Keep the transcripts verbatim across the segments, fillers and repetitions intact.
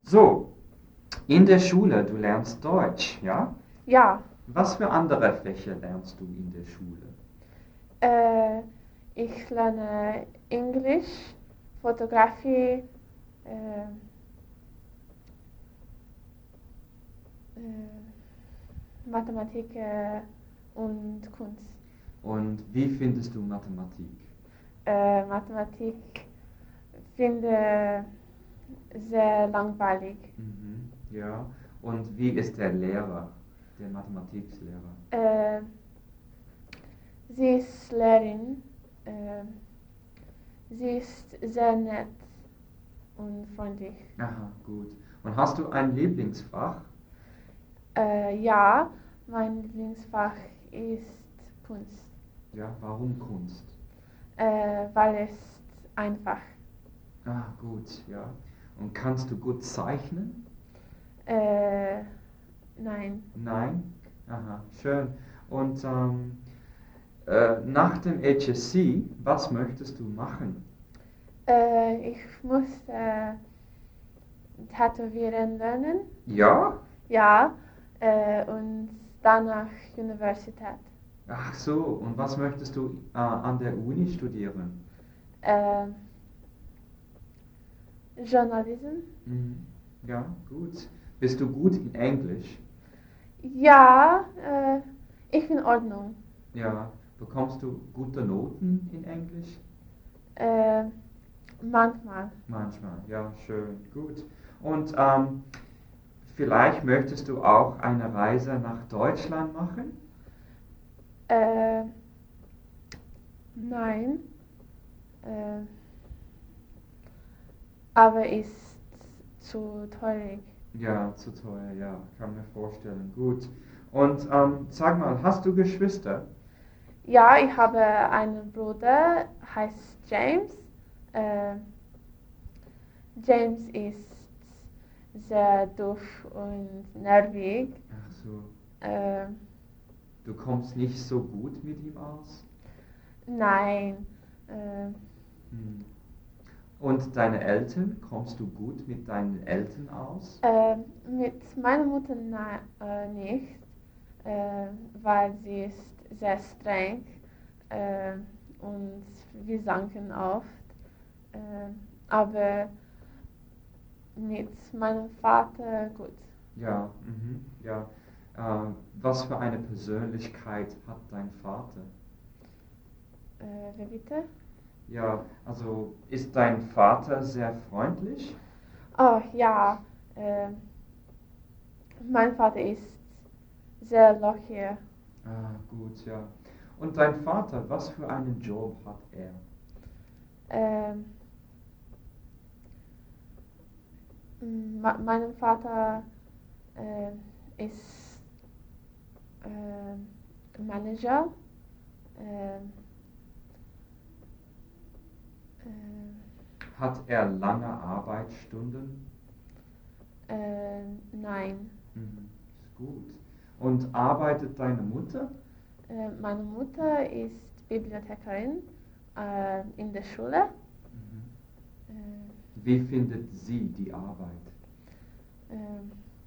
So, in der Schule, du lernst Deutsch, ja? Ja, Was für andere Fächer lernst du in der Schule? äh, ich lerne Englisch, Fotografie, äh, äh, Mathematik äh, und Kunst. Und wie findest du Mathematik? Äh, Mathematik finde sehr langweilig. Mhm, ja. Und wie ist der Lehrer, der Mathematikslehrer? Äh, sie ist Lehrerin. Äh, sie ist sehr nett und freundlich. Aha, gut. Und hast du ein Lieblingsfach? Äh, ja, mein Lieblingsfach ist Kunst, Ja, warum Kunst? äh, weil es einfach. Ah, gut, ja. Und kannst du gut zeichnen? Äh, nein. Nein? Aha, schön. Und ähm, äh, nach dem H S C, was möchtest du machen? Äh, ich musste tätowieren lernen. Ja? Ja, äh, und danach Universität. Ach so, und was möchtest du äh, an der Uni studieren? Äh, Journalism. Mhm. Ja, gut. Bist du gut in Englisch? Ja, äh, ich bin in Ordnung. Ja. Bekommst du gute Noten in Englisch? Äh, manchmal. Manchmal, ja, schön, gut. Und ähm, vielleicht möchtest du auch eine Reise nach Deutschland machen? Äh, nein. Äh, aber ist zu teuer. Ja, zu teuer, ja, kann mir vorstellen. Gut. Und ähm, sag mal, hast du Geschwister? Ja, ich habe einen Bruder, heißt James. Äh, James ist sehr doof und nervig. Ach so, Äh, du kommst nicht so gut mit ihm aus? nein. Äh, Hm. Und deine Eltern, kommst du gut mit deinen Eltern aus? äh, mit meiner Mutter na, äh, nicht, äh, weil sie ist sehr streng äh, und wir sanken oft. Äh, aber mit meinem Vater gut. Ja, mhm, ja. Ähm, was für eine Persönlichkeit hat dein Vater? Äh, wer bitte? Ja, also ist dein Vater sehr freundlich? Oh ja, äh, mein Vater ist sehr locker. Ah, gut, ja. Und dein Vater, was für einen Job hat er? Ähm, mein Vater äh, ist äh, Manager. Äh, äh, Hat er lange Arbeitsstunden? äh, nein. Mhm, ist gut. Und arbeitet deine Mutter? Äh, meine Mutter ist Bibliothekarin äh, in der Schule. Mhm. Äh, Wie findet sie die Arbeit? äh,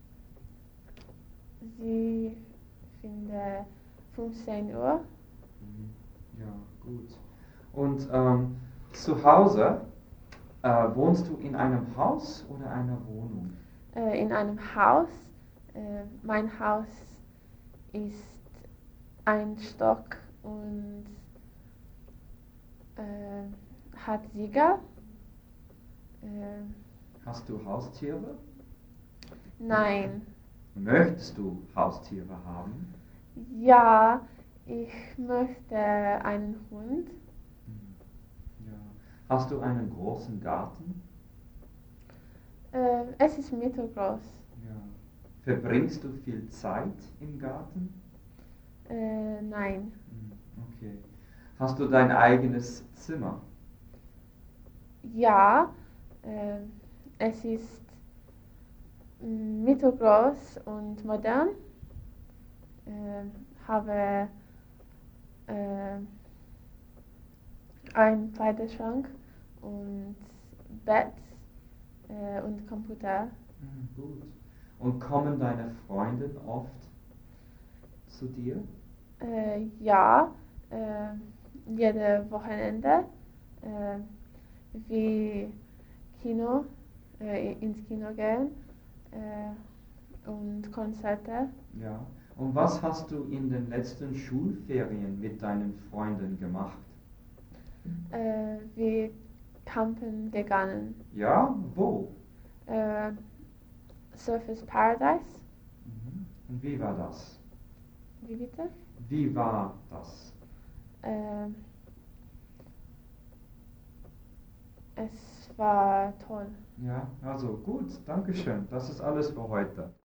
sie findet fünfzehn Uhr. Mhm. Ja, gut. Und ähm, zu Hause, äh, wohnst du in einem Haus oder einer Wohnung? Äh, in einem Haus. Äh, mein Haus ist ein Stock und äh, hat Sieger. Äh, Hast du Haustiere? nein. Möchtest du Haustiere haben? Ja, ich möchte einen Hund. Mhm. Ja. Hast du einen großen Garten? Äh, es ist mittelgroß. Ja. Verbringst du viel Zeit im Garten? Äh, nein. Mhm. Okay. Hast du dein eigenes Zimmer? Ja, äh, es ist mittelgroß und modern. Äh, habe äh, einen Kleiderschrank und Bett äh, und Computer. Mhm, gut. Und kommen deine Freunde oft zu dir? Äh, ja, äh, jede Wochenende, äh, wie Kino, äh, ins Kino gehen äh, und Konzerte. Ja. Und was hast du in den letzten Schulferien mit deinen Freunden gemacht? Äh, wir campen gegangen. Ja, wo? Äh, Surfers Paradise, Mhm. Und wie war das? wie bitte? Wie war das? Äh, es war toll. Ja, also gut, Dankeschön. Das ist alles für heute.